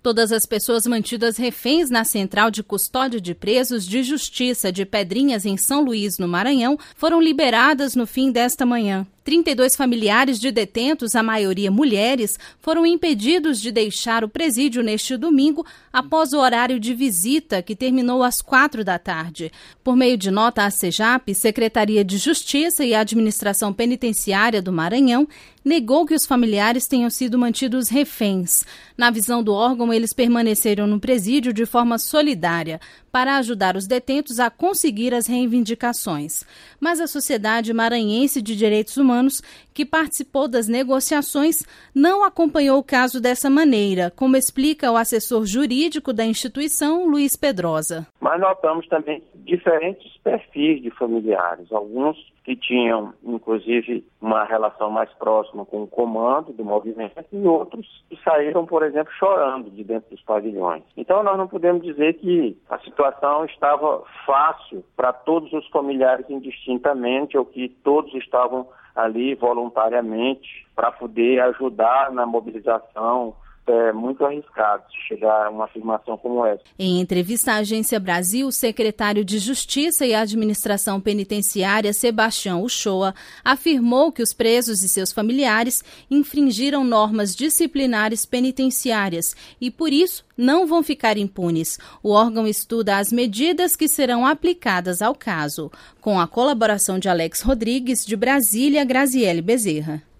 Todas as pessoas mantidas reféns na Central de Custódia de Presos de Justiça de Pedrinhas, em São Luís, no Maranhão, foram liberadas no fim desta manhã. 32 familiares de detentos, a maioria mulheres, foram impedidos de deixar o presídio neste domingo após o horário de visita, que terminou às 4 da tarde. Por meio de nota, a SEJAP, Secretaria de Justiça e Administração Penitenciária do Maranhão, negou que os familiares tenham sido mantidos reféns. Na visão do órgão, eles permaneceram no presídio de forma solidária para ajudar os detentos a conseguir as reivindicações. Mas a Sociedade Maranhense de Direitos Humanos, que participou das negociações, não acompanhou o caso dessa maneira, como explica o assessor jurídico da instituição, Luiz Pedrosa. Mas notamos também diferentes perfis de familiares, alguns que tinham, inclusive, uma relação mais próxima com o comando do movimento e outros que saíram, por exemplo, chorando de dentro dos pavilhões. Então, nós não podemos dizer que a situação estava fácil para todos os familiares indistintamente ou que todos estavam ali voluntariamente para poder ajudar na mobilização. É muito arriscado chegar a uma afirmação como essa. Em entrevista à Agência Brasil, o secretário de Justiça e Administração Penitenciária, Sebastião Uchoa, afirmou que os presos e seus familiares infringiram normas disciplinares penitenciárias e, por isso, não vão ficar impunes. O órgão estuda as medidas que serão aplicadas ao caso. Com a colaboração de Alex Rodrigues, de Brasília, Graziele Bezerra.